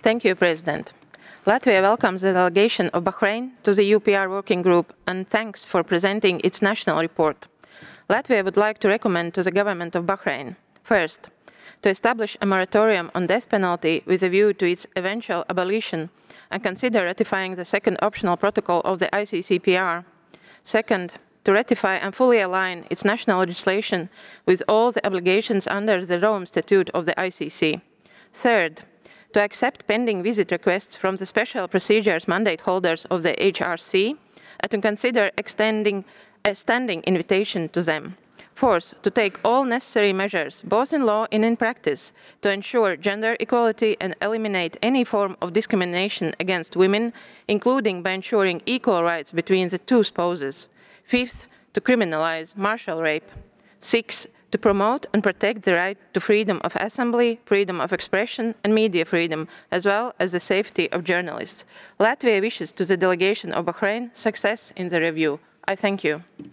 Thank you, President. Latvia welcomes the delegation of Bahrain to the UPR Working Group and thanks for presenting its national report. Latvia would like to recommend to the government of Bahrain, first, to establish a moratorium on death penalty with a view to its eventual abolition and consider ratifying the second optional protocol of the ICCPR. Second, to ratify and fully align its national legislation with all the obligations under the Rome Statute of the ICC. Third, to accept pending visit requests from the special procedures mandate holders of the HRC and to consider extending a standing invitation to them. Fourth, to take all necessary measures, both in law and in practice, to ensure gender equality and eliminate any form of discrimination against women, including by ensuring equal rights between the two spouses. Fifth, to criminalize martial rape. Sixth, to promote and protect the right to freedom of assembly, freedom of expression and media freedom, as well as the safety of journalists. Latvia wishes to the delegation of Bahrain success in the review. I thank you.